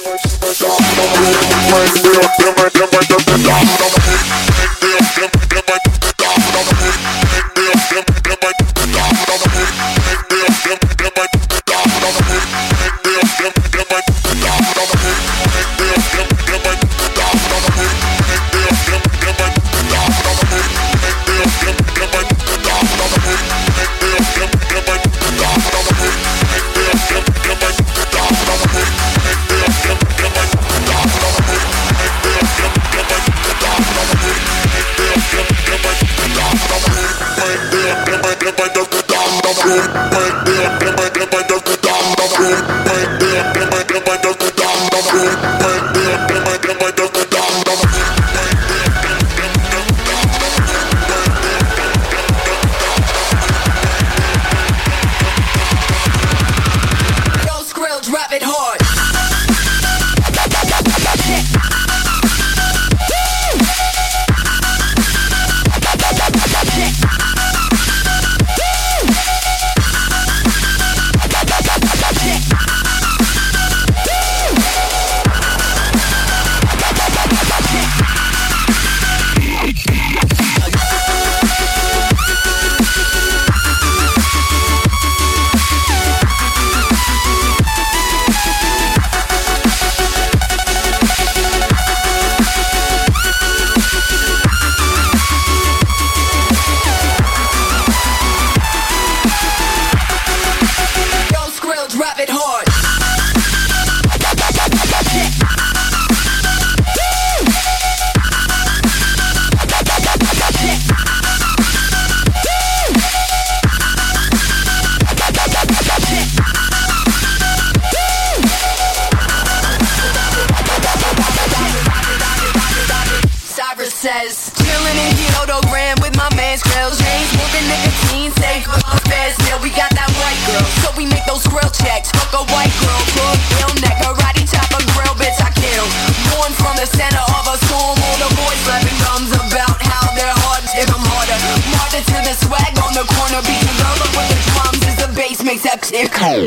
Says, chillin' in Kyoto Grand with my man Skrill James, smoking nicotine, safe with my fast meal. We got that white girl, so we make those grill checks. Fuck a white girl, cook, ill neck, karate chop, a grill, bitch, I kill. Born from the center of a storm, all the boys slapping drums about how they're hard, if I'm harder. Marching to the swag on the corner, beating girl up with the drums as the bass makes that shit cold.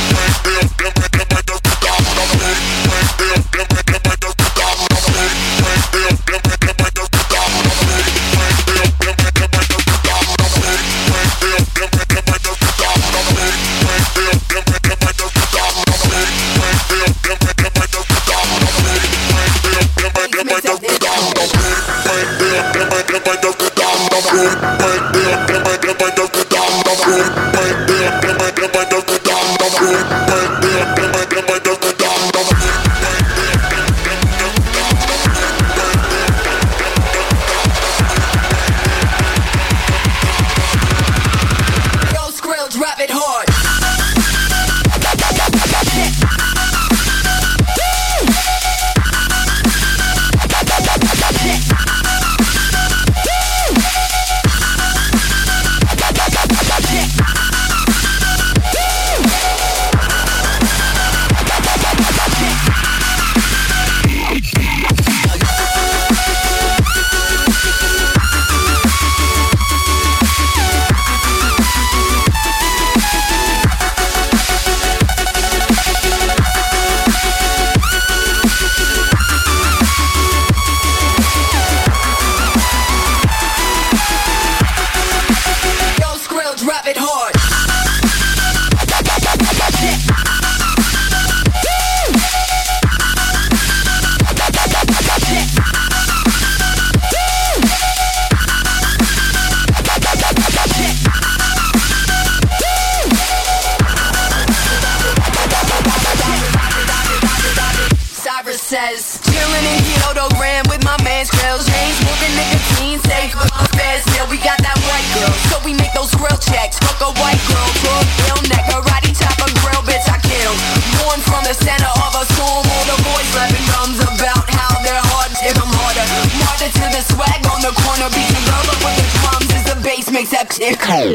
Says, chillin' in Kyoto Grand with my man Skrill James, smoking nicotine, safe with my fast meal. We got that white girl, so we make those grill checks. Fuck a white girl, cook, ill neck, karate chop, a grill, bitch, I kill. Born from the center of a storm, all the boys slapping drums about how they're hard, if I'm harder. Marching to the swag on the corner, beating girl up with the drums as the bass makes that shit cold.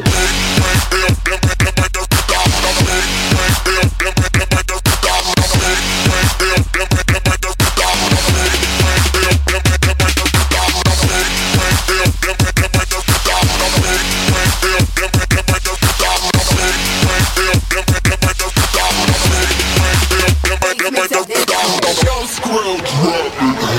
Make that Yo, Skrill, drop it.